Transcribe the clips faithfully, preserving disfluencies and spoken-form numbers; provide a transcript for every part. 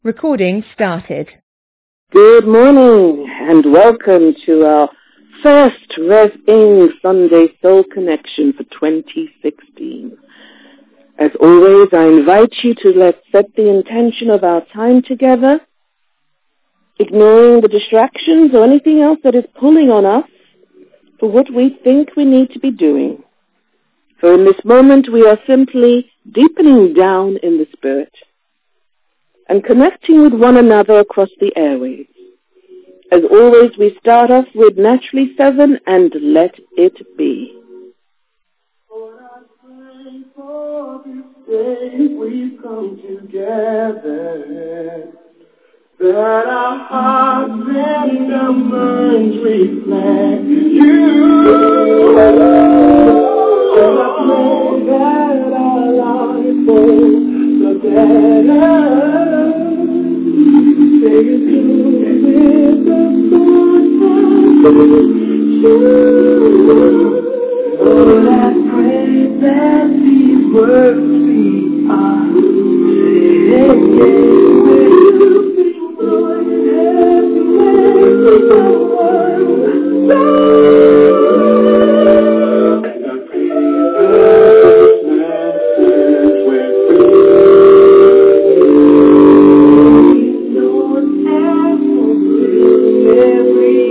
Recording started. Good morning and welcome to our first Rev-Ing Sunday Soul Connection for twenty sixteen. As always, I invite you to let's set the intention of our time together, ignoring the distractions or anything else that is pulling on us for what we think we need to be doing. For in this moment, we are simply deepening down in the Spirit and connecting with one another across the airwaves. As always, we start off with Naturally Seven and Let It Be. Lord, I pray for this day we come together, that our hearts and our minds reflect you. And I pray that our lives go so better. Say it with the Lord, I pray that these words be our yeah, will be Lord, have the world. And I pray this message with me. Lord, have every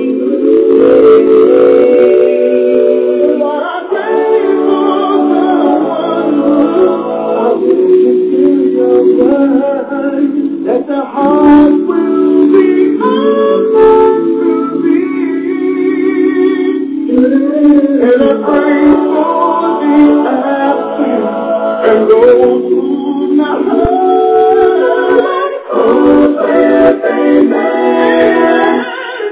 that the heart will be open to thee. And I pray for the absent and those who not heard. Oh, that they may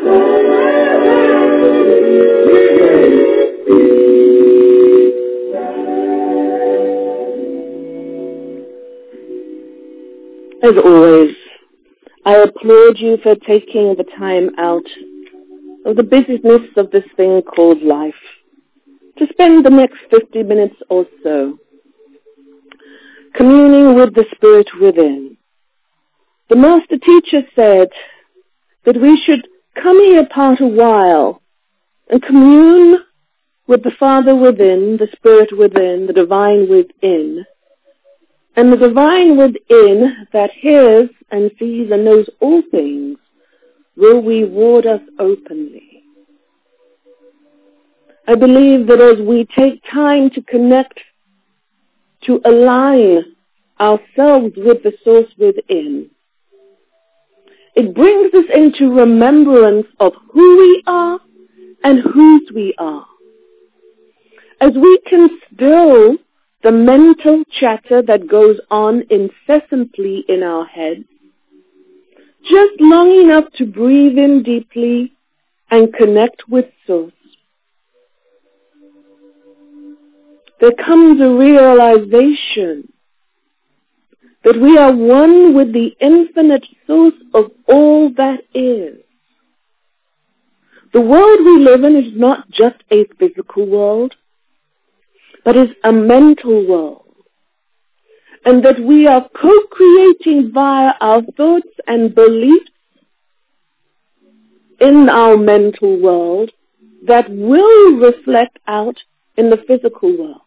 As always, I applaud you for taking the time out of the busyness of this thing called life to spend the next fifty minutes or so communing with the Spirit within. The Master Teacher said that we should come here apart a while and commune with the Father within, the Spirit within, the Divine within. And the Divine within that hears and sees and knows all things will reward us openly. I believe that as we take time to connect, to align ourselves with the source within, it brings us into remembrance of who we are and whose we are. As we can still the mental chatter that goes on incessantly in our heads, just long enough to breathe in deeply and connect with Source, there comes a realization that we are one with the infinite Source of all that is. The world we live in is not just a physical world, but is a mental world, and that we are co-creating via our thoughts and beliefs in our mental world that will reflect out in the physical world.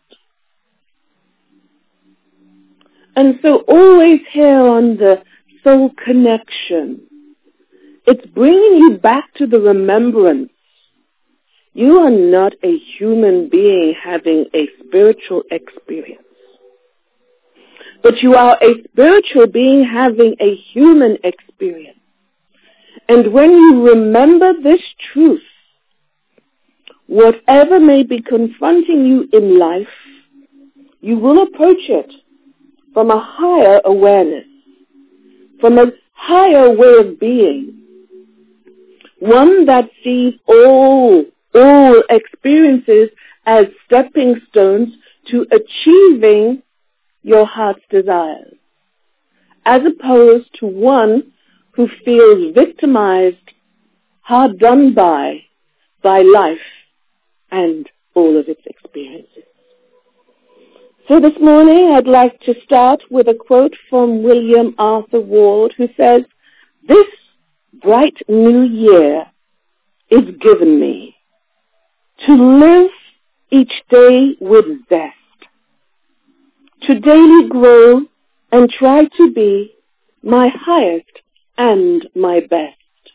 And so always here on the Soul Connection, it's bringing you back to the remembrance. You are not a human being having a spiritual experience, but you are a spiritual being having a human experience. And when you remember this truth, whatever may be confronting you in life, you will approach it from a higher awareness, from a higher way of being, one that sees all all experiences as stepping stones to achieving your heart's desires, as opposed to one who feels victimized, hard done by, by life and all of its experiences. So this morning I'd like to start with a quote from William Arthur Ward, who says, "This bright new year is given me to live each day with zest, to daily grow and try to be my highest and my best."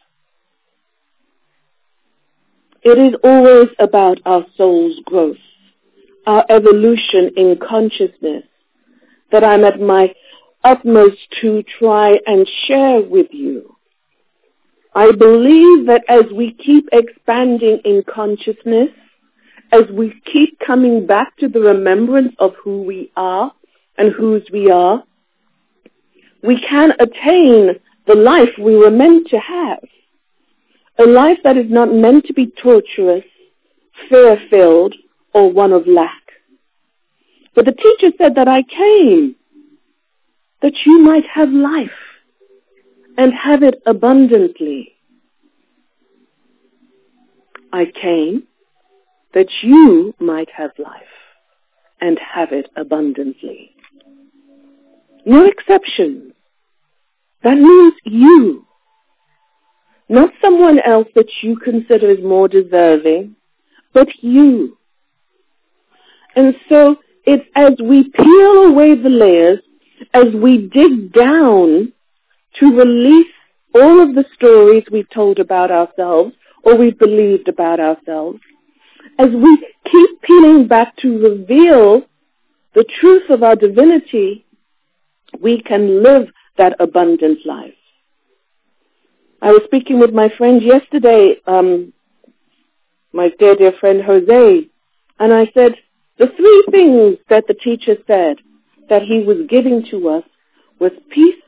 It is always about our soul's growth, our evolution in consciousness, that I'm at my utmost to try and share with you. I believe that as we keep expanding in consciousness, as we keep coming back to the remembrance of who we are and whose we are, we can attain the life we were meant to have. A life that is not meant to be torturous, fear-filled, or one of lack. But the teacher said that I came that you might have life and have it abundantly. I came that you might have life and have it abundantly. No exceptions. That means you. Not someone else that you consider is more deserving, but you. And so it's as we peel away the layers, as we dig down to release all of the stories we've told about ourselves or we've believed about ourselves, as we keep peeling back to reveal the truth of our divinity, we can live that abundant life. I was speaking with my friend yesterday, um, my dear, dear friend Jose, and I said, the three things that the teacher said that he was giving to us was peace.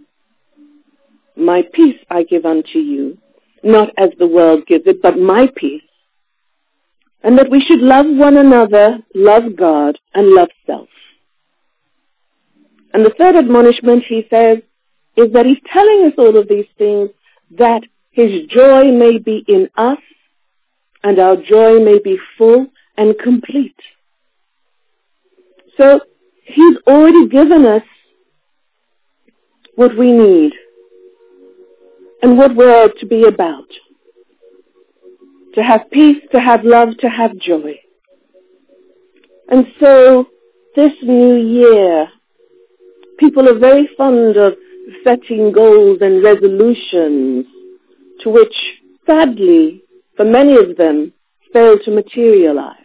My peace I give unto you, not as the world gives it, but my peace. And that we should love one another, love God, and love self. And the third admonishment, he says, is that he's telling us all of these things that his joy may be in us and our joy may be full and complete. So he's already given us what we need and what we're to be about. To have peace, to have love, to have joy. And so this new year, people are very fond of setting goals and resolutions to which, sadly, for many of them, fail to materialize.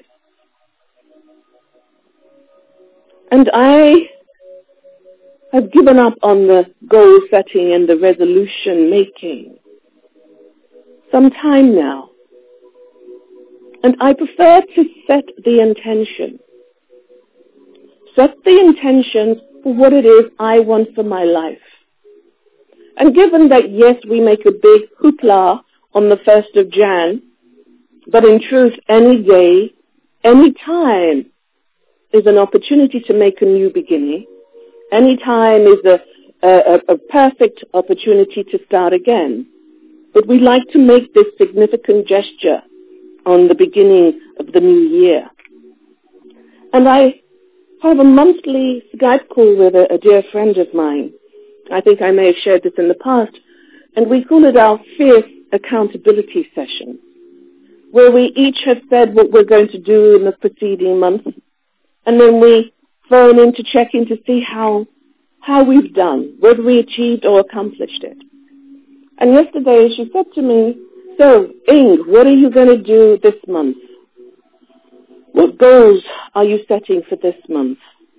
And I have given up on the goal setting and the resolution making some time now. And I prefer to set the intention. Set the intention for what it is I want for my life. And given that, yes, we make a big hoopla on the first of January, but in truth, any day, any time is an opportunity to make a new beginning. Any time is a, a, a perfect opportunity to start again. But we like to make this significant gesture on the beginning of the new year. And I have a monthly Skype call with a, a dear friend of mine. I think I may have shared this in the past. And we call it our fierce accountability session, where we each have said what we're going to do in the preceding month. And then we phone in to check in to see how, how we've done, whether we achieved or accomplished it. And yesterday she said to me, "So, Ing, what are you going to do this month? What goals are you setting for this month?"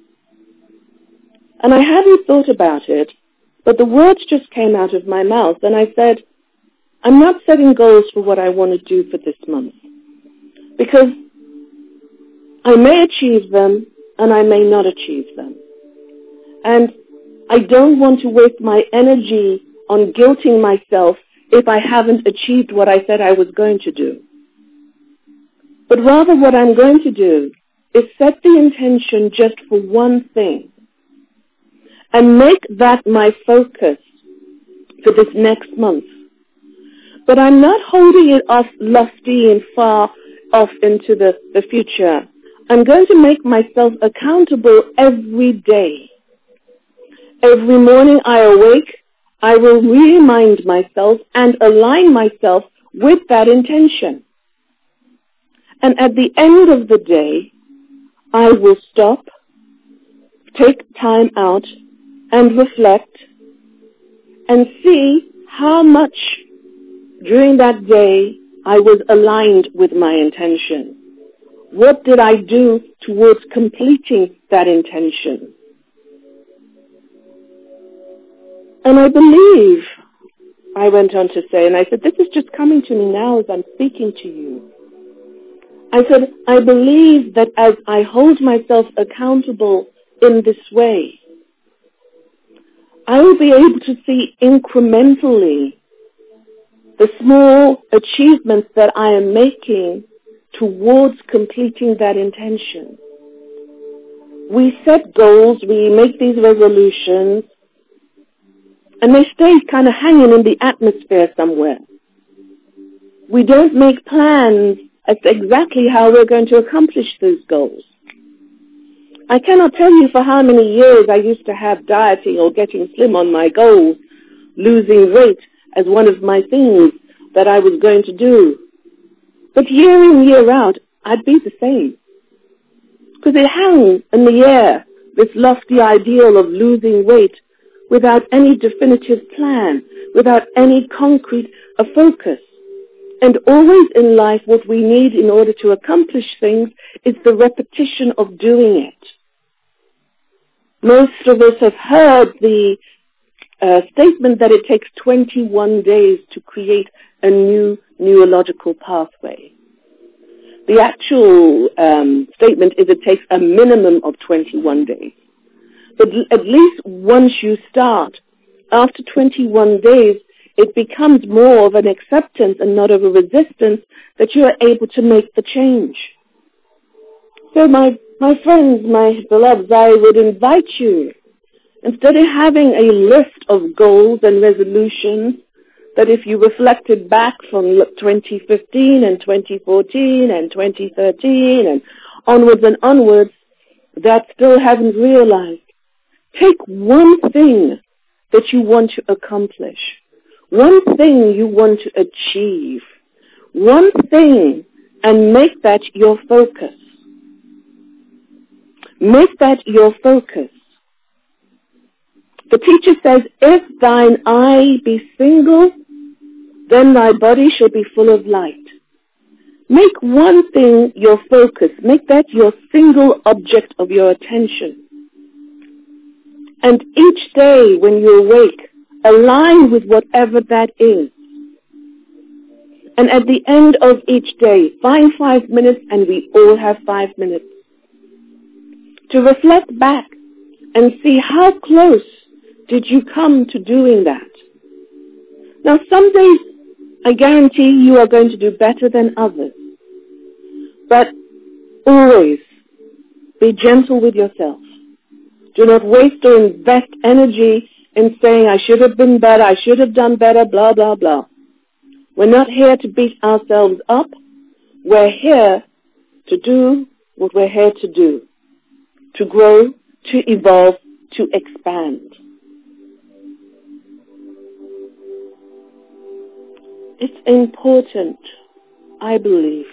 And I hadn't thought about it, but the words just came out of my mouth, and I said, I'm not setting goals for what I want to do for this month, because I may achieve them and I may not achieve them. And I don't want to waste my energy on guilting myself if I haven't achieved what I said I was going to do. But rather what I'm going to do is set the intention just for one thing and make that my focus for this next month. But I'm not holding it off lofty and far off into the, the future. I'm going to make myself accountable every day. Every morning I awake, I will remind myself and align myself with that intention. And at the end of the day, I will stop, take time out, and reflect, and see how much during that day I was aligned with my intention. What did I do towards completing that intention? And I believe, I went on to say, and I said, this is just coming to me now as I'm speaking to you. I said, I believe that as I hold myself accountable in this way, I will be able to see incrementally the small achievements that I am making towards completing that intention. We set goals, we make these resolutions, and they stay kind of hanging in the atmosphere somewhere. We don't make plans as to exactly how we're going to accomplish those goals. I cannot tell you for how many years I used to have dieting or getting slim on my goals, losing weight as one of my things that I was going to do. But year in, year out, I'd be the same. Because it hung in the air, this lofty ideal of losing weight without any definitive plan, without any concrete a focus. And always in life, what we need in order to accomplish things is the repetition of doing it. Most of us have heard the uh, statement that it takes twenty-one days to create a new neurological pathway. The actual um, statement is it takes a minimum of twenty-one days. But at least once you start, after twenty-one days, it becomes more of an acceptance and not of a resistance that you are able to make the change. So my, my friends, my beloveds, I would invite you, instead of having a list of goals and resolutions, that if you reflected back from twenty fifteen and twenty fourteen and twenty thirteen and onwards and onwards, that still haven't realized, take one thing that you want to accomplish, one thing you want to achieve, one thing, and make that your focus. Make that your focus. The teacher says, if thine eye be single, then thy body shall be full of light. Make one thing your focus. Make that your single object of your attention. And each day when you awake, align with whatever that is. And at the end of each day, find five minutes, and we all have five minutes, to reflect back and see how close did you come to doing that. Now, some days, I guarantee you are going to do better than others. But always be gentle with yourself. Do not waste or invest energy in saying, I should have been better, I should have done better, blah, blah, blah. We're not here to beat ourselves up. We're here to do what we're here to do. To grow, to evolve, to expand. It's important, I believe,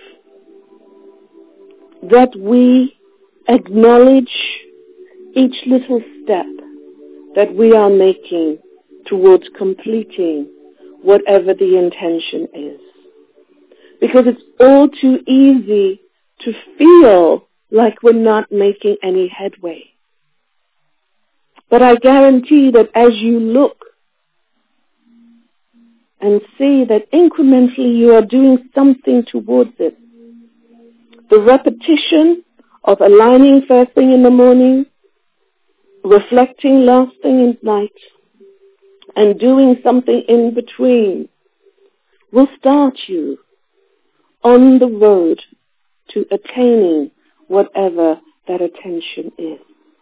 that we acknowledge each little step that we are making towards completing whatever the intention is. Because it's all too easy to feel like we're not making any headway. But I guarantee that as you look and see that incrementally you are doing something towards it, the repetition of aligning first thing in the morning, reflecting last thing at night, and doing something in between will start you on the road to attaining whatever that attention is.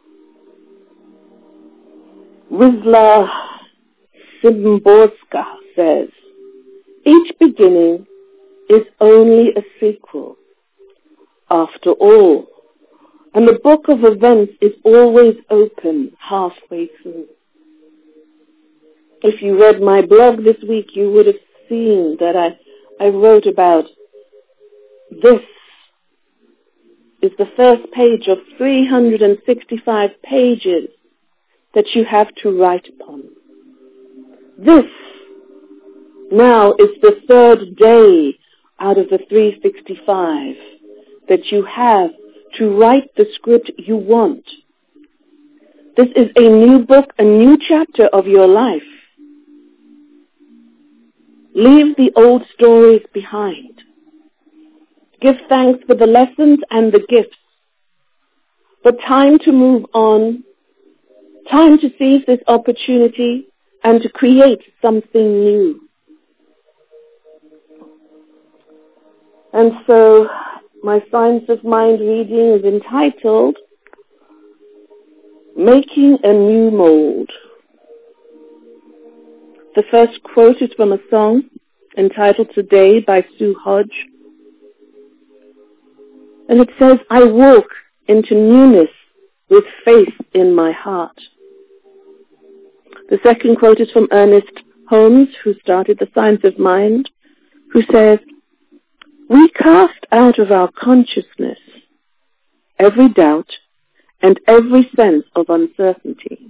Wisla Szymborska says, each beginning is only a sequel. After all, And the book of events is always open halfway through. If you read my blog this week, you would have seen that I, I wrote about this is the first page of three hundred sixty-five pages that you have to write upon. This now is the third day out of the three hundred sixty-five that you have to write the script you want. This is a new book, a new chapter of your life. Leave the old stories behind. Give thanks for the lessons and the gifts. But time to move on, time to seize this opportunity and to create something new. And so my Science of Mind reading is entitled Making a New Mold. The first quote is from a song entitled Today by Sue Hodge. And it says, I walk into newness with faith in my heart. The second quote is from Ernest Holmes, who started the Science of Mind, who says, we cast out of our consciousness every doubt and every sense of uncertainty.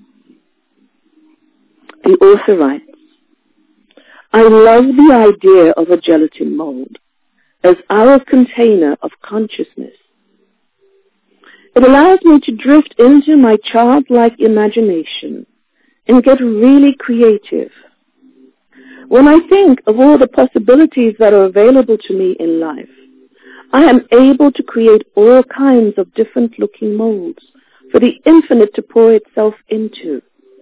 The author writes, I love the idea of a gelatin mold as our container of consciousness. It allows me to drift into my childlike imagination and get really creative. When I think of all the possibilities that are available to me in life, I am able to create all kinds of different looking molds for the infinite to pour itself into.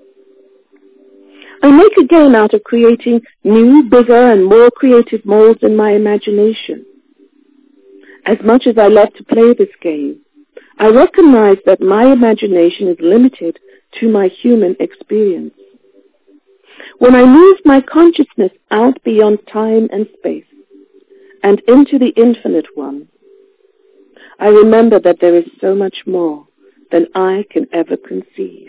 I make a game out of creating new, bigger, and more creative molds in my imagination. As much as I love to play this game, I recognize that my imagination is limited to my human experience. When I move my consciousness out beyond time and space and into the infinite one, I remember that there is so much more than I can ever conceive.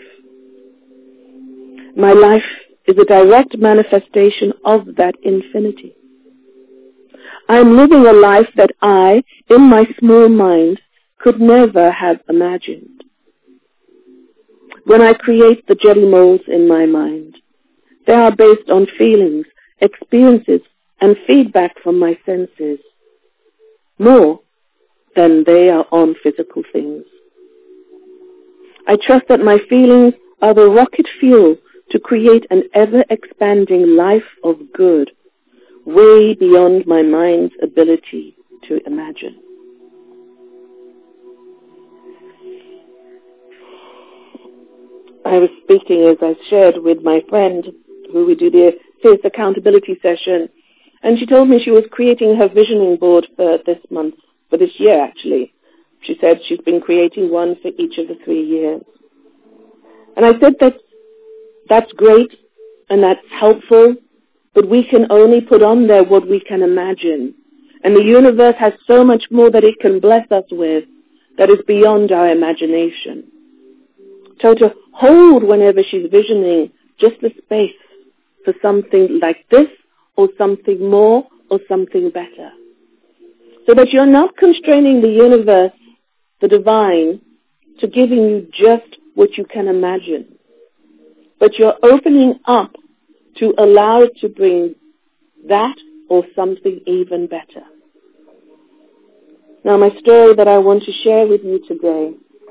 My life is a direct manifestation of that infinity. I am living a life that I, in my small mind, could never have imagined. When I create the jelly molds in my mind, they are based on feelings, experiences, and feedback from my senses, more than they are on physical things. I trust that my feelings are the rocket fuel to create an ever-expanding life of good, way beyond my mind's ability to imagine. I was speaking, as I shared with my friend, who we do the Fierce Accountability session, and she told me she was creating her visioning board for this month, for this year actually. She said she's been creating one for each of the three years. And I said that that's great and that's helpful, but we can only put on there what we can imagine. And the universe has so much more that it can bless us with that is beyond our imagination. So to hold whenever she's visioning just the space for something like this or something more or something better. So that you're not constraining the universe, the divine, to giving you just what you can imagine. But you're opening up to allow it to bring that or something even better. Now my story that I want to share with you today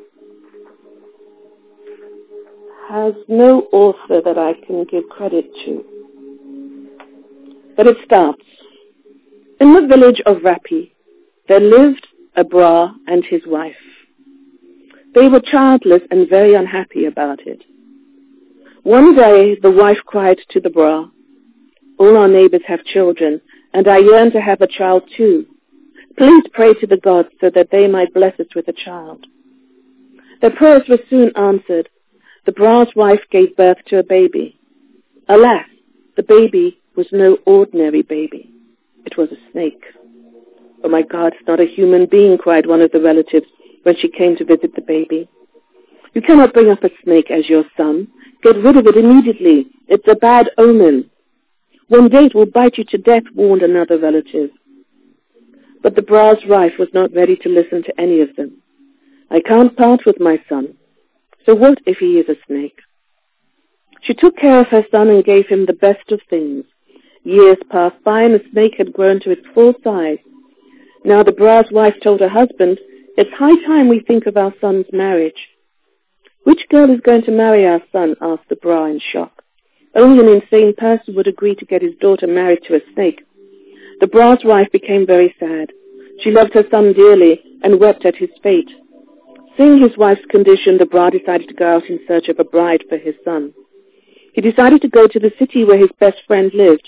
has no author that I can give credit to. But it starts. In the village of Rappi, there lived a Bra and his wife. They were childless and very unhappy about it. One day, the wife cried to the Bra, all our neighbors have children, and I yearn to have a child too. Please pray to the gods so that they might bless us with a child. Their prayers were soon answered. The Bra's wife gave birth to a baby. Alas, the baby was no ordinary baby. It was a snake. Oh my God, it's not a human being, cried one of the relatives. when she came to visit the baby. "You cannot bring up a snake as your son. Get rid of it immediately. It's a bad omen. One day it will bite you to death," warned another relative. But the bra's wife was not ready to listen to any of them. "I can't part with my son. So what if he is a snake?" She took care of her son and gave him the best of things. Years passed by and the snake had grown to its full size. Now the bra's wife told her husband, "It's high time we think of our son's marriage." "Which girl is going to marry our son?" asked the bra in shock. Only an insane person would agree to get his daughter married to a snake. The bra's wife became very sad. She loved her son dearly and wept at his fate. Seeing his wife's condition, the bra decided to go out in search of a bride for his son. He decided to go to the city where his best friend lived.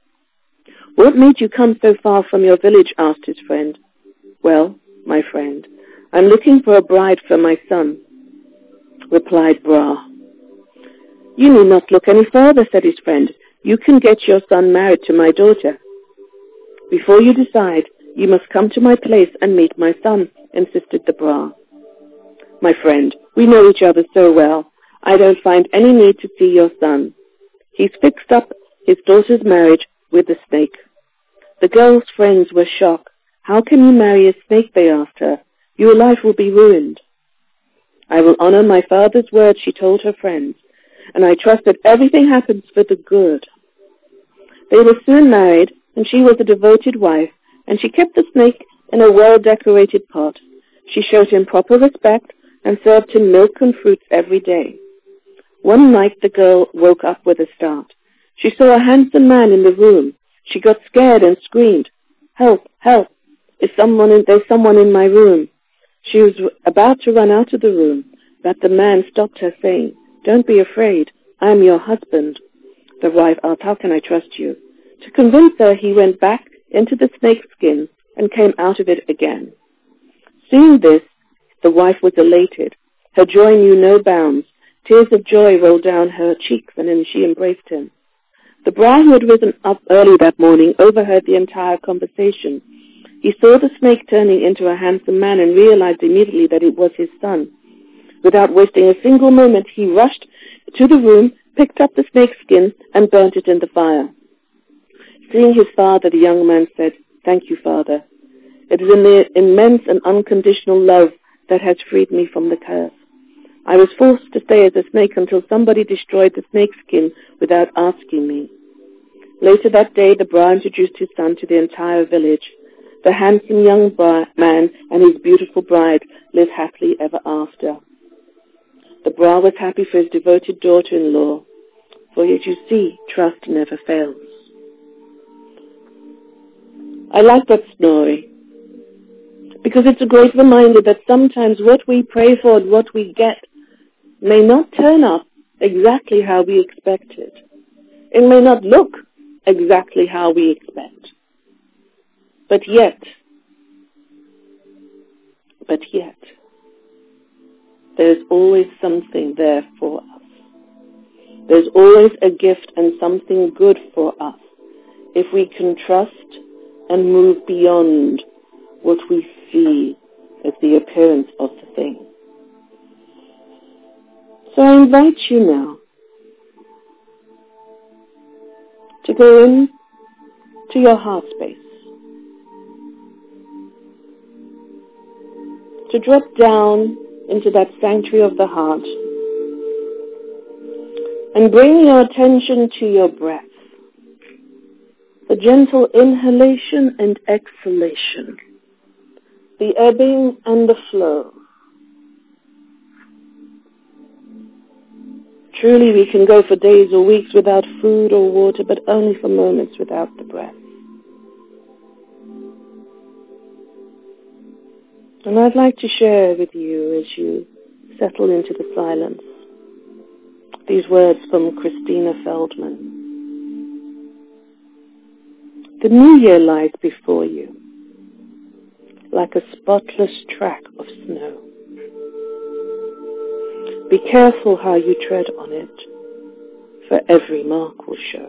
"What made you come so far from your village?" asked his friend. "Well, my friend, I'm looking for a bride for my son," replied Bra. "You need not look any further," said his friend. "You can get your son married to my daughter." "Before you decide, you must come to my place and meet my son," insisted the Bra. "My friend, we know each other so well. I don't find any need to see your son. He's fixed up his daughter's marriage with the snake." The girl's friends were shocked. "How can you marry a snake?" they asked her. "Your life will be ruined." "I will honor my father's word," she told her friends, "and I trust that everything happens for the good." They were soon married, and she was a devoted wife, and she kept the snake in a well-decorated pot. She showed him proper respect and served him milk and fruits every day. One night the girl woke up with a start. She saw a handsome man in the room. She got scared and screamed, "Help, help, is someone in, there's someone in my room." She was about to run out of the room, but the man stopped her, saying, "Don't be afraid, I am your husband." The wife asked, "How can I trust you?" To convince her, he went back into the snake's skin and came out of it again. Seeing this, the wife was elated. Her joy knew no bounds. Tears of joy rolled down her cheeks, and then she embraced him. The Bra, who had risen up early that morning, overheard the entire conversation. He saw the snake turning into a handsome man and realized immediately that it was his son. Without wasting a single moment, he rushed to the room, picked up the snake's skin, and burnt it in the fire. Seeing his father, the young man said, "Thank you, Father. It is an immense and unconditional love that has freed me from the curse. I was forced to stay as a snake until somebody destroyed the snake skin without asking me." Later that day, the Bra introduced his son to the entire village. The handsome young man and his beautiful bride lived happily ever after. The Bra was happy for his devoted daughter-in-law, for as you see, trust never fails. I like that story because it's a great reminder that sometimes what we pray for and what we get may not turn up exactly how we expected. It may not look exactly how we expect. But yet, but yet, there's always something there for us. There's always a gift and something good for us if we can trust and move beyond what we see as the appearance of the thing. So I invite you now to go in to your heart space, to drop down into that sanctuary of the heart and bring your attention to your breath, the gentle inhalation and exhalation, the ebbing and the flow. Truly, we can go for days or weeks without food or water, but only for moments without the breath. And I'd like to share with you, as you settle into the silence, these words from Christina Feldman. The new year lies before you, like a spotless track of snow. Be careful how you tread on it, for every mark will show.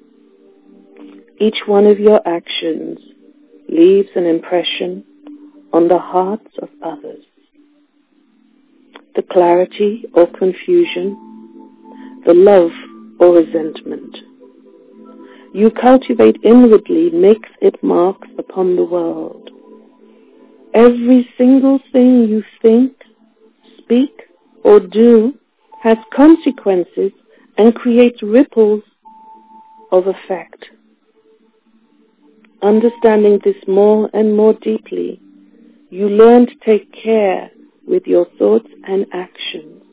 Each one of your actions leaves an impression on the hearts of others. The clarity or confusion, the love or resentment you cultivate inwardly makes its marks upon the world. Every single thing you think, speak, or do has consequences and creates ripples of effect. Understanding this more and more deeply, you learn to take care with your thoughts and actions.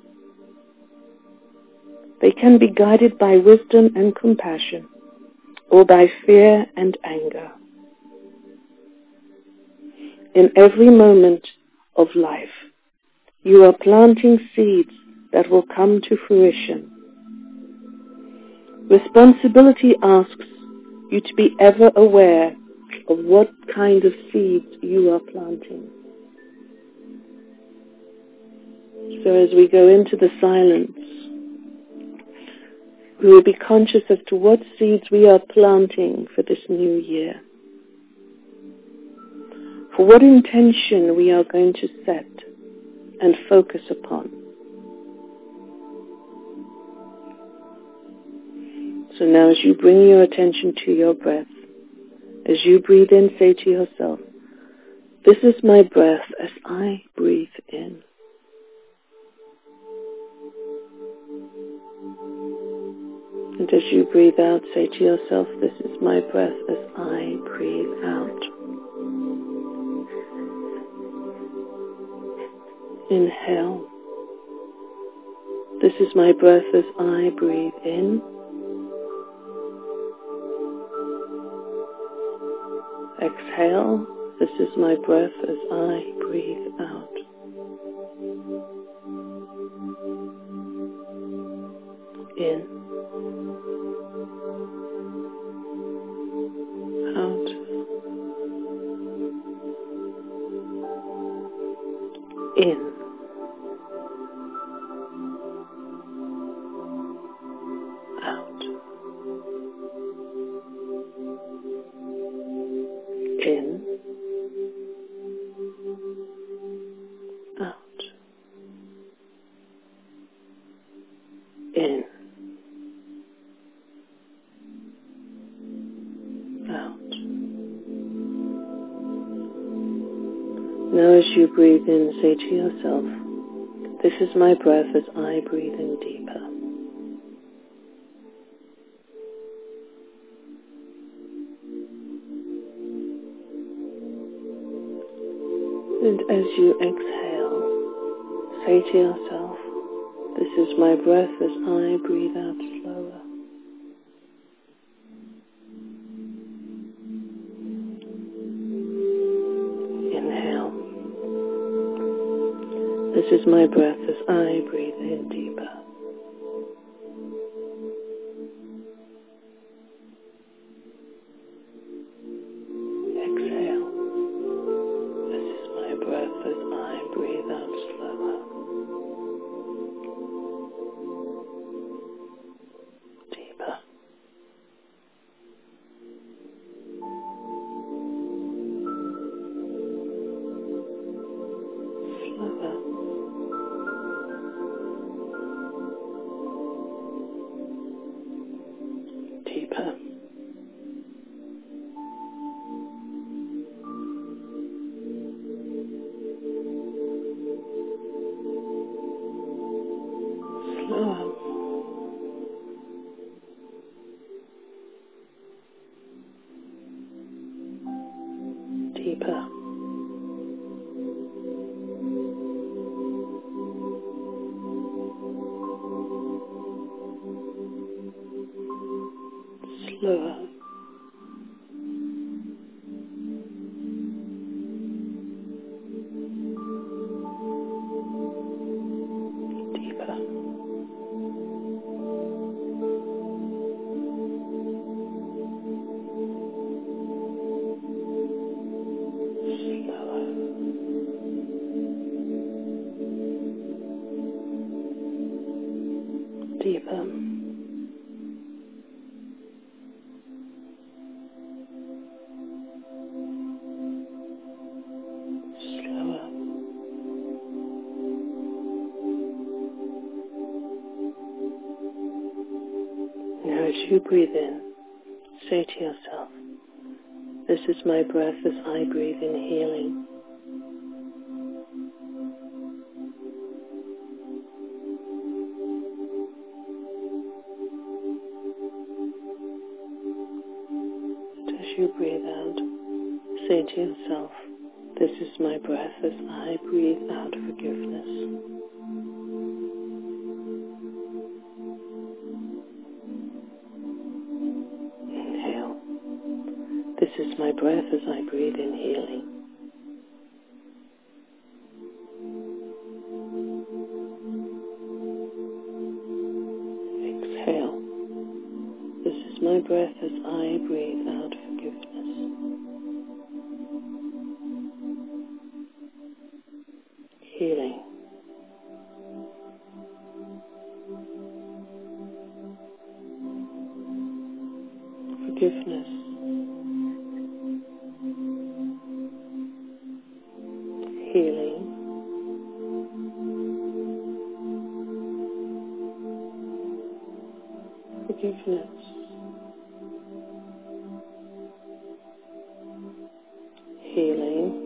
They can be guided by wisdom and compassion, or by fear and anger. In every moment of life, you are planting seeds that will come to fruition. Responsibility asks you to be ever aware of what kind of seeds you are planting. So as we go into the silence, we will be conscious as to what seeds we are planting for this new year. For what intention we are going to set and focus upon. So now as you bring your attention to your breath, as you breathe in, say to yourself, this is my breath as I breathe in. And as you breathe out, say to yourself, this is my breath as I breathe out. Inhale. This is my breath as I breathe in. Exhale. This is my breath as I breathe out. In. Out. In. Out. In. Out. In. Out. Now as you breathe in, say to yourself, this is my breath as I breathe in deeper. And as you exhale, say to yourself, this is my breath as I breathe out slower. Inhale. This is my breath as I breathe in deeper. Exhale. This is my breath as I breathe out slower. Deeper. Slower. Deeper. Slower. Deeper. Slower. Deeper. Slower. Deeper. you breathe in, say to yourself, this is my breath as I breathe in healing. And as you breathe out, say to yourself, this is my breath as I breathe out forgiveness. Inhale. This is my breath as I breathe in healing. Exhale. This is my breath as I breathe out forgiveness. Healing. Forgiveness. Healing. Forgiveness. Healing.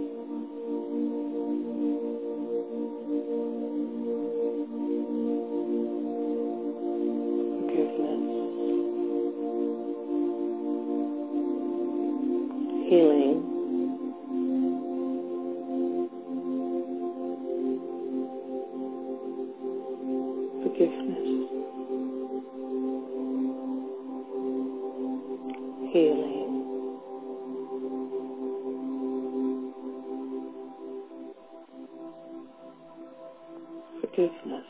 Healing, forgiveness, healing, forgiveness.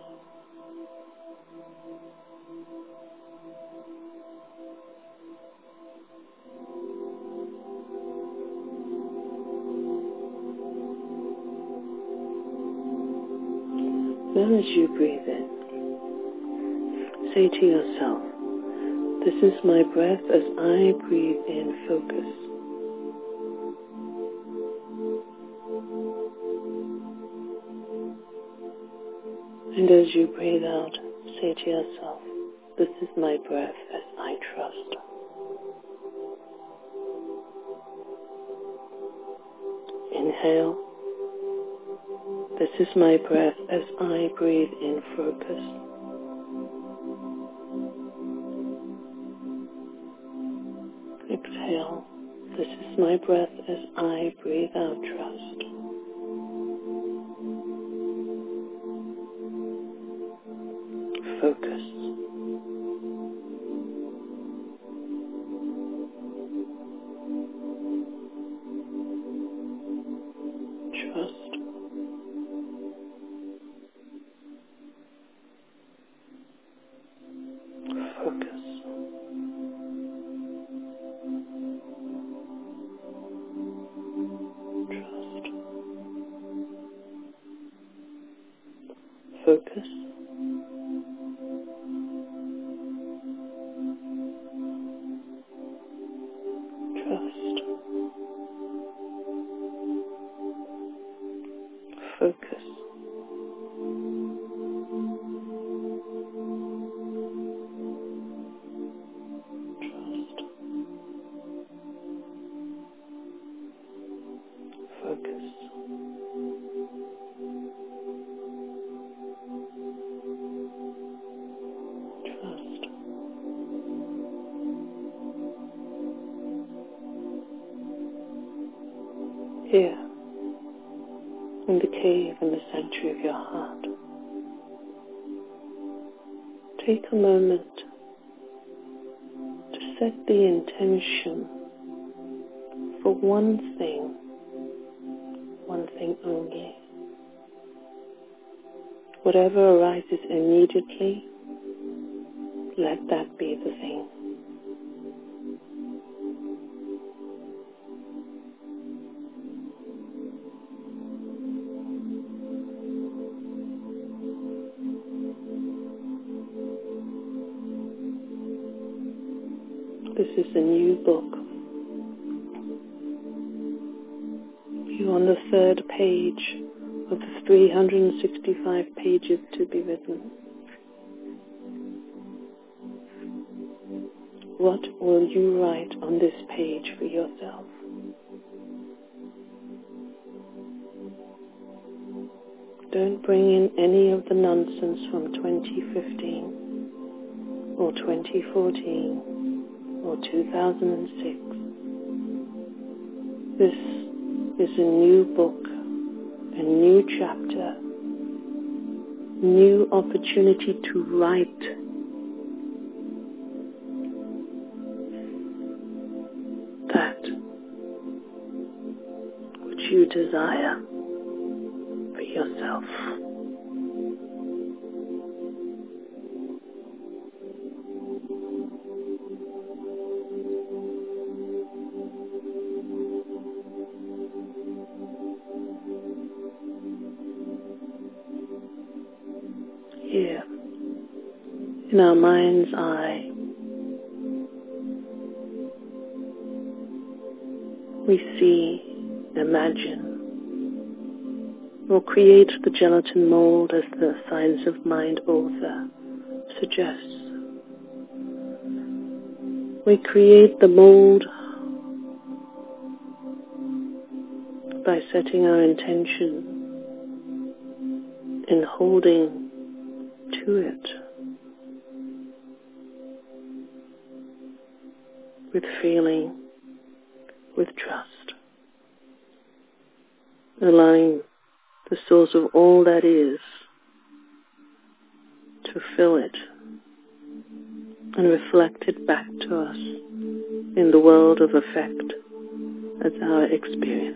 Then as you breathe in, say to yourself, this is my breath as I breathe in focus. And as you breathe out, say to yourself, this is my breath as I trust. Inhale. This is my breath as I breathe in focus. Exhale. This is my breath as I breathe out trust. Focus. Trust. Focus. Trust. Focus. Trust. Focus. Trust. Focus. Trust. Here, in the cave in the sanctuary of your heart, take a moment to set the intention for one thing, one thing only. Whatever arises immediately, let that be the thing. This is a new book. You're on the third page of the three hundred sixty-five pages to be written. what will you write on this page for yourself? Don't bring in any of the nonsense from twenty fifteen or twenty fourteen or two thousand six. This is a new book, a new chapter, new opportunity to write. That which you desire for yourself. Here, in our mind's eye, we see, imagine, or create the gelatin mold as the Science of Mind author suggests. We create the mold by setting our intention in holding to it with feeling, with trust, allowing the source of all that is to fill it and reflect it back to us in the world of effect as our experience.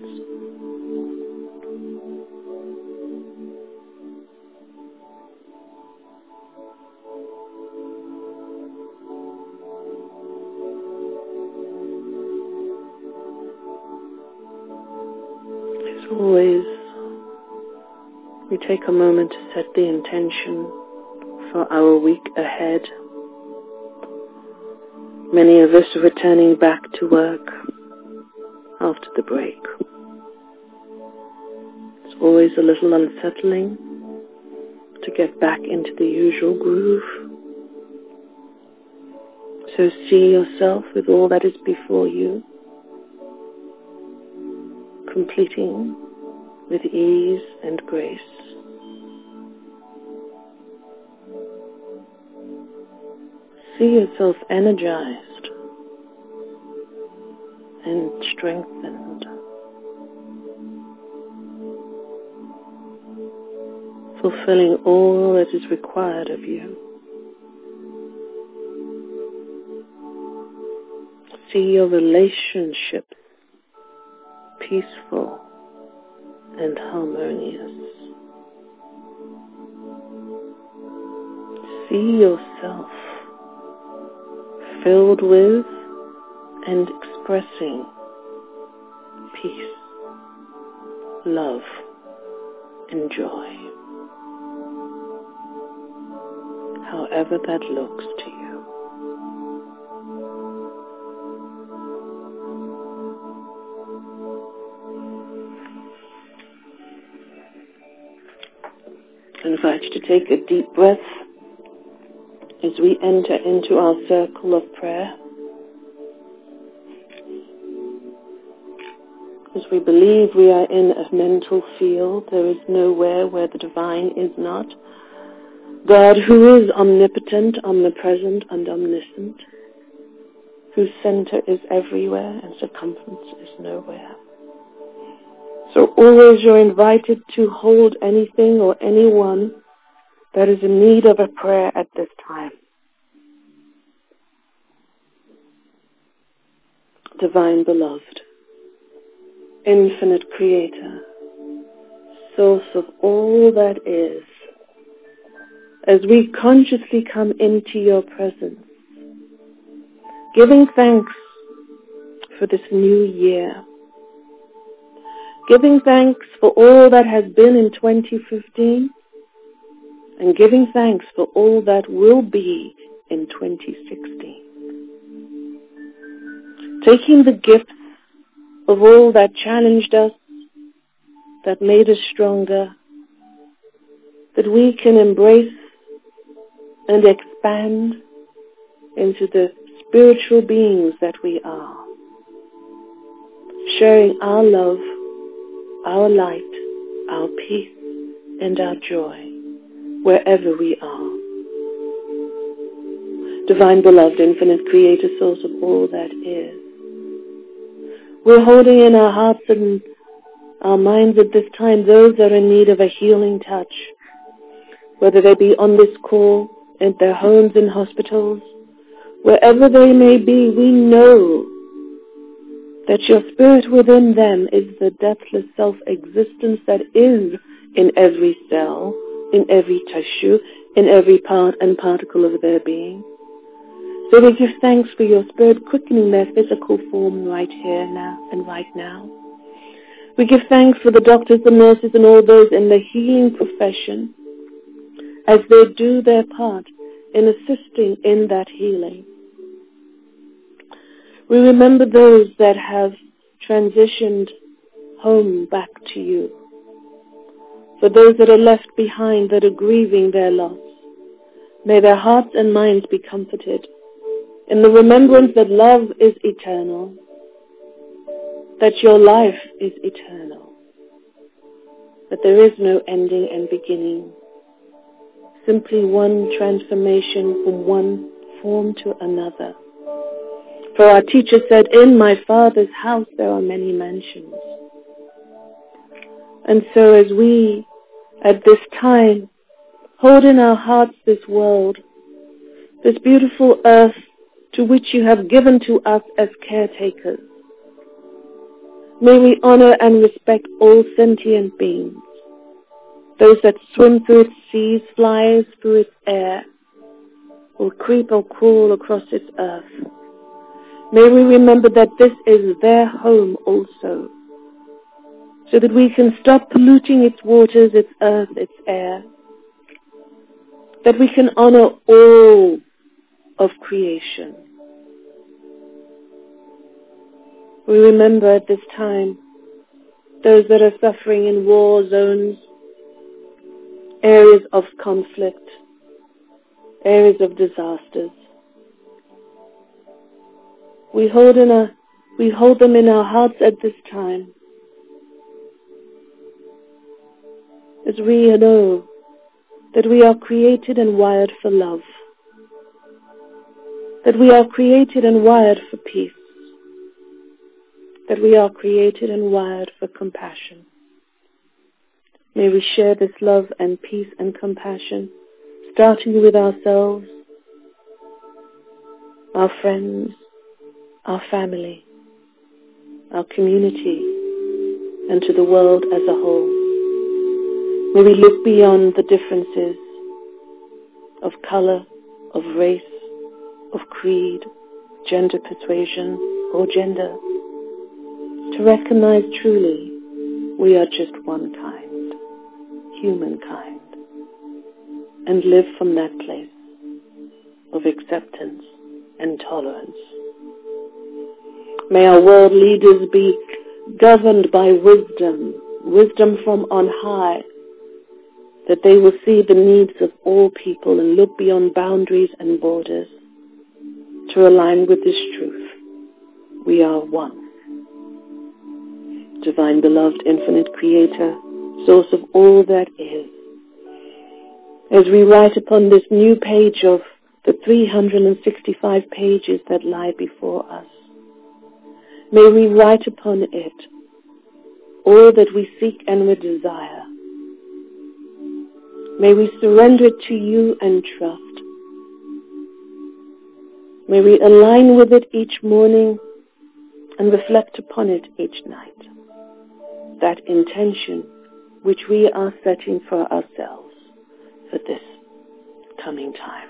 As always, we take a moment to set the intention for our week ahead. Many of us are returning back to work after the break. It's always a little unsettling to get back into the usual groove. So see yourself with all that is before you, completing with ease and grace. See yourself energized and strengthened, fulfilling all that is required of you. See your relationships peaceful and harmonious. See yourself filled with and expressing peace, love, and joy, however that looks to you. I invite you to take a deep breath as we enter into our circle of prayer. As we believe we are in a mental field, there is nowhere where the divine is not. God, who is omnipotent, omnipresent, and omniscient, whose center is everywhere and circumference is nowhere. So always you're invited to hold anything or anyone that is in need of a prayer at this time. Divine Beloved, Infinite Creator, Source of all that is, as we consciously come into your presence, giving thanks for this new year, giving thanks for all that has been in twenty fifteen, and giving thanks for all that will be in twenty sixteen. Taking the gifts of all that challenged us, that made us stronger, that we can embrace and expand into the spiritual beings that we are, sharing our love, our light, our peace, and our joy wherever we are. Divine Beloved, Infinite Creator, Source of all that is, we're holding in our hearts and our minds at this time those that are in need of a healing touch, whether they be on this call, at their homes, in hospitals, wherever they may be. We know that your spirit within them is the deathless self-existence that is in every cell, in every tissue, in every part and particle of their being. So we give thanks for your spirit quickening their physical form right here now and right now. We give thanks for the doctors, the nurses, and all those in the healing profession as they do their part in assisting in that healing. We remember those that have transitioned home back to you. For those that are left behind, that are grieving their loss, may their hearts and minds be comforted in the remembrance that love is eternal, that your life is eternal, that there is no ending and beginning, simply one transformation from one form to another. For our teacher said, in my Father's house there are many mansions. And so as we, at this time, hold in our hearts this world, this beautiful earth to which you have given to us as caretakers, may we honor and respect all sentient beings, those that swim through its seas, fly through its air, or creep or crawl across its earth. May we remember that this is their home also, so that we can stop polluting its waters, its earth, its air, that we can honor all of creation. We remember at this time those that are suffering in war zones, areas of conflict, areas of disasters. We hold in a, we hold them in our hearts at this time, as we know that we are created and wired for love, that we are created and wired for peace, that we are created and wired for compassion. May we share this love and peace and compassion, starting with ourselves, our friends, our family, our community, and to the world as a whole. May we look beyond the differences of color, of race, of creed, gender persuasion, or gender, to recognize truly we are just one kind, humankind, and live from that place of acceptance and tolerance. May our world leaders be governed by wisdom, wisdom from on high, that they will see the needs of all people and look beyond boundaries and borders to align with this truth. We are one. Divine Beloved, Infinite Creator, Source of all that is, as we write upon this new page of the three hundred sixty-five pages that lie before us, may we write upon it all that we seek and we desire. May we surrender it to you and trust. May we align with it each morning and reflect upon it each night. That intention which we are setting for ourselves for this coming time.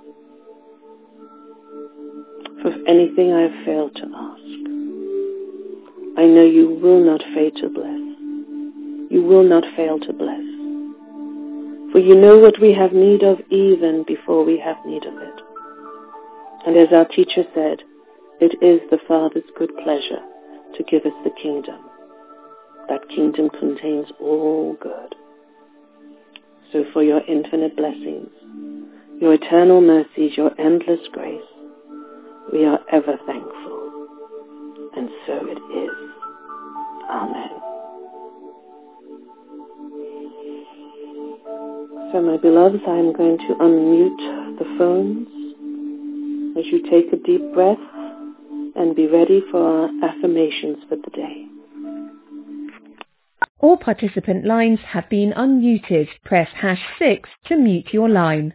For anything I have failed to ask, I know you will not fail to bless. You will not fail to bless. For you know what we have need of even before we have need of it. And as our teacher said, it is the Father's good pleasure to give us the kingdom. That kingdom contains all good. So for your infinite blessings, your eternal mercies, your endless grace, We are ever thankful. And so it is. Amen. So my beloveds, I am going to unmute the phones as you take a deep breath and be ready for our affirmations for the day. All participant lines have been unmuted. Press hash six to mute your line.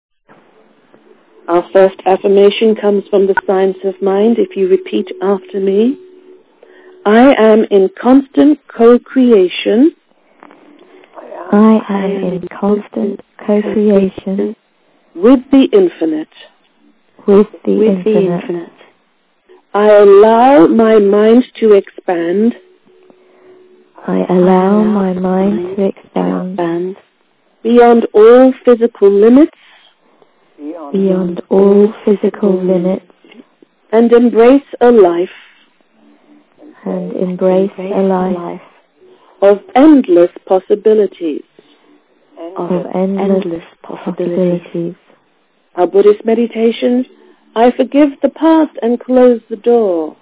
Our first affirmation comes from the Science of Mind. If you repeat after me, I am in constant co-creation. I am in constant co-creation with the infinite. With the, with infinite. the infinite. I allow my mind to expand. I allow my mind to expand beyond all physical limits. Beyond all physical limits. And embrace a life. And embrace a life. Of endless possibilities. Of endless possibilities. Our Buddhist meditations, I forgive the past and close the door.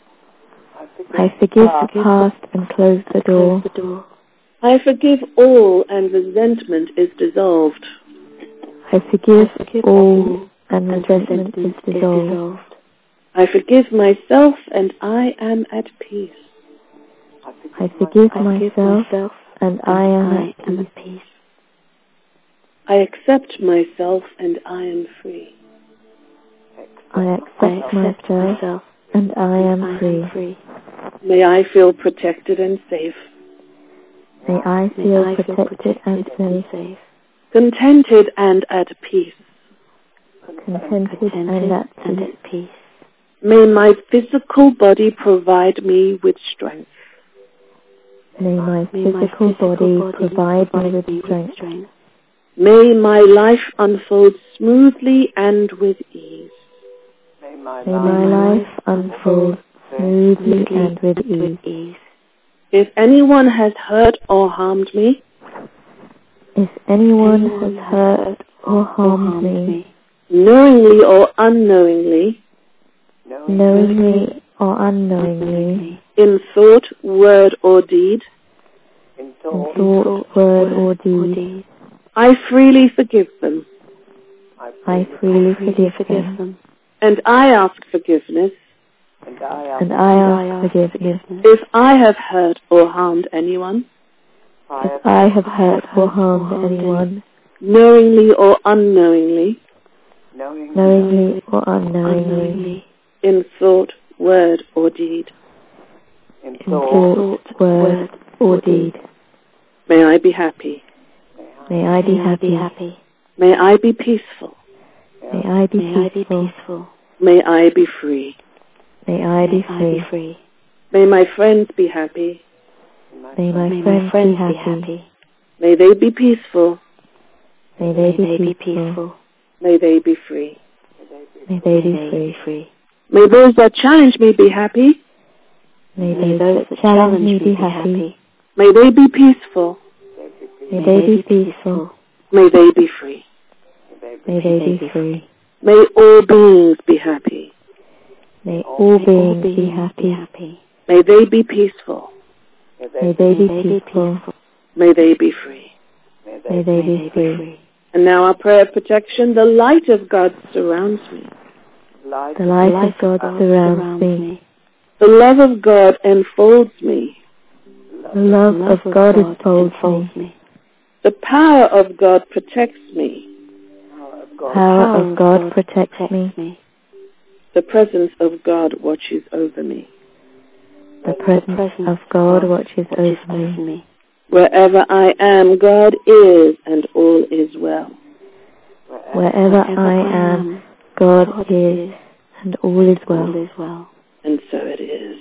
I forgive the past and close the door. I forgive all and resentment is dissolved. I forgive all and resentment is dissolved. I forgive myself and I am at peace. I forgive myself and I am at peace. I accept myself and I am free. I accept myself and I am free. May I feel protected and safe. May I feel protected and safe. Contented and at peace. Contented and at peace. May my physical body provide me with strength. May my physical body provide me with strength. May my life unfold smoothly and with ease. May my life unfold smoothly and with ease. If anyone has hurt or harmed me, if anyone has hurt or harmed me, knowingly or unknowingly, knowingly or unknowingly, in thought, word, or deed, in thought, word, or deed, I freely forgive them. I freely forgive them. And I ask forgiveness. And I ask forgiveness. If I have hurt or harmed anyone, if I have hurt or harmed anyone, knowingly or unknowingly, knowingly or unknowingly, in thought, word, or deed, in thought, word, or deed, may I be happy. May I be happy. May I be peaceful. May I be peaceful. May I be free. May I be free. May my friends be happy. May my friends be happy. May they be peaceful. May they be peaceful. May they be free. May they be free. May those that challenge me be happy. May those that challenge me be happy. May they be peaceful. May they be peaceful. May they be free. May they be free. May all beings be happy. May all beings be happy. May they be peaceful. May they be peaceful. May they be free. May they be free. And now our prayer of protection. The light of God surrounds me. The light of God surrounds me. The love of God enfolds me. The love of God enfolds me. The power of God protects me. The power of God protects me. The presence of God watches over me. The presence of God watches over me. Wherever I am, God is, and all is well. Wherever I am, God is, and all is well. And so it is.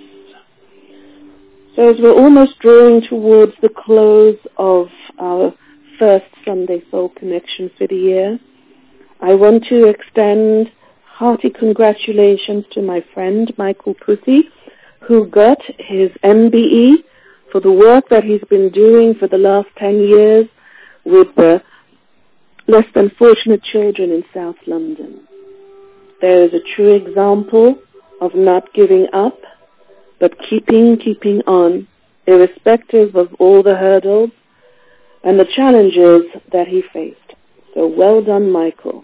So as we're almost drawing towards the close of our first Sunday Soul Connection for the year, I want to extend hearty congratulations to my friend Michael Pussy, who got his M B E for the work that he's been doing for the last ten years with the less than fortunate children in South London. There is a true example of not giving up, but keeping, keeping on, irrespective of all the hurdles and the challenges that he faced. So well done, Michael.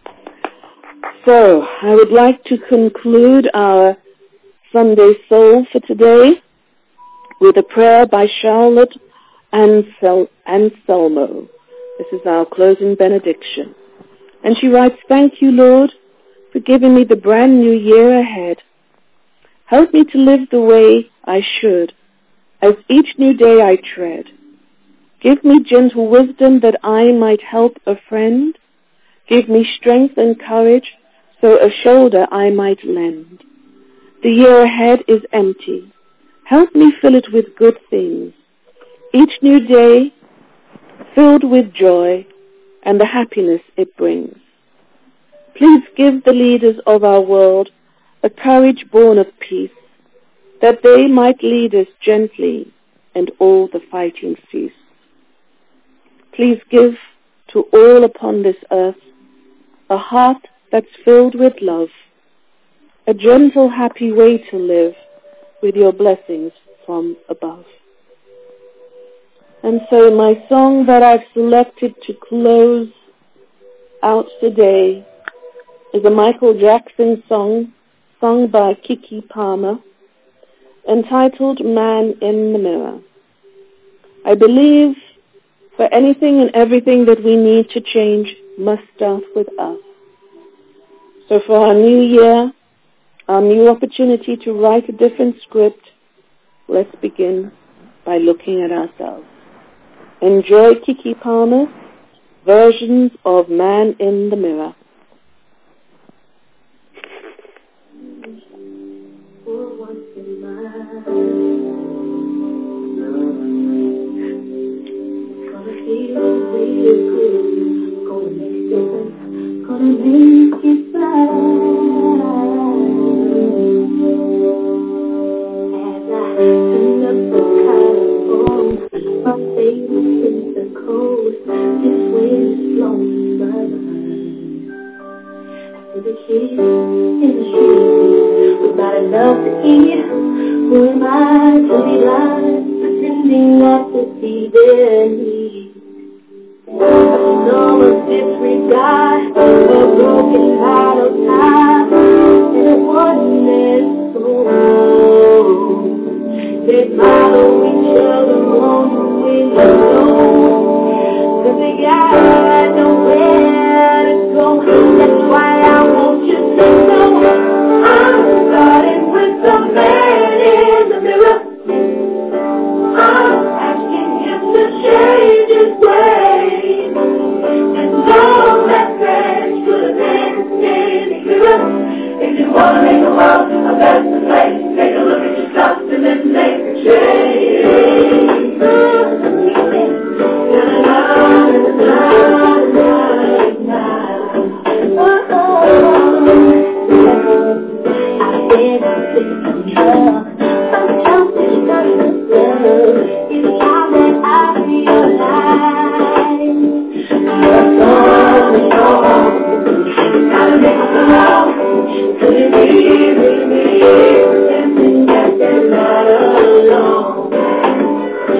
So I would like to conclude our Sunday Soul for today with a prayer by Charlotte Ansel- Anselmo. This is our closing benediction. And she writes, "Thank you, Lord, for giving me the brand new year ahead. Help me to live the way I should, as each new day I tread. Give me gentle wisdom that I might help a friend. Give me strength and courage, so a shoulder I might lend. The year ahead is empty. Help me fill it with good things. Each new day filled with joy and the happiness it brings. Please give the leaders of our world a courage born of peace, that they might lead us gently and all the fighting cease. Please give to all upon this earth a heart that's filled with love, a gentle, happy way to live with your blessings from above." And so my song that I've selected to close out today is a Michael Jackson song sung by Kiki Palmer, entitled Man in the Mirror. I believe for anything and everything that we need to change must start with us. So for our new year, our new opportunity to write a different script, let's begin by looking at ourselves. Enjoy Kiki Palmer's versions of Man in the Mirror. Gonna make you smile as I turn up the collar. My face is the cold. This wind is blowing my mind. After the kids in the street, with not enough to eat, who am I to be blind, pretending not to see their needs? No one disregard a broken bottle top and a one-less soul. They follow each other on when you know, 'cause they got nowhere to go. That's why I want you to know I'm starting with the man in the mirror. I'm asking him to change his ways. And no message could have been any clearer. If you want to make the world a better place, take a look at yourself and then make a change. I've been sick control. Some selfish person love. It's time that I realize you're so strong. Gotta make it alone. Could it be, could it be? Something that they're not alone.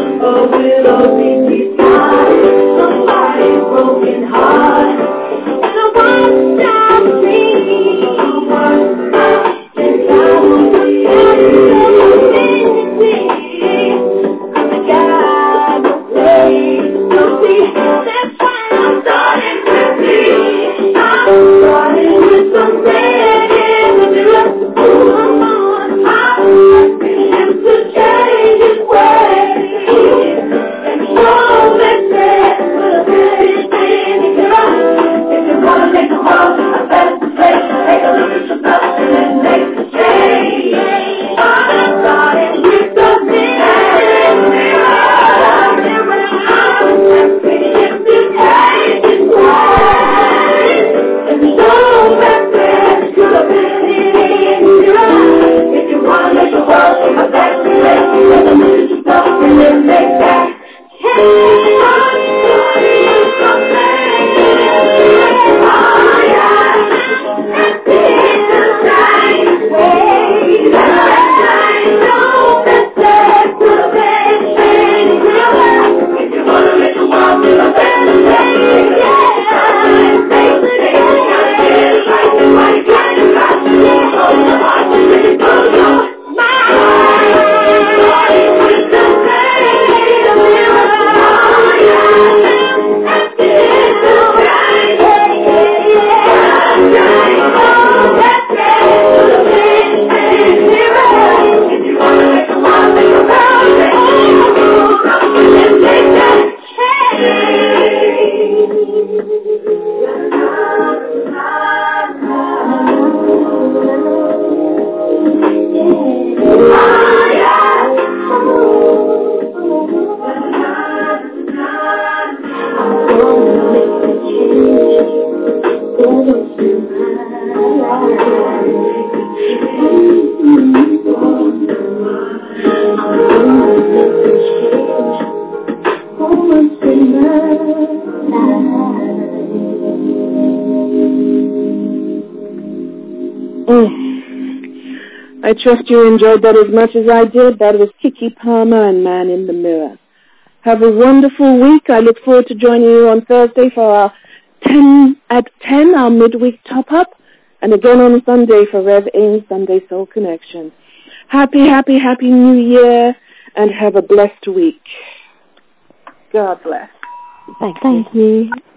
Mm. I trust you enjoyed that as much as I did. That was Kiki Palmer and Man in the Mirror. Have a wonderful week. I look forward to joining you on Thursday for our ten at ten, our midweek top-up, and again on Sunday for Rev Aim's Sunday Soul Connection. Happy, happy, happy New Year, and have a blessed week. God bless. Thank, Thank you. you.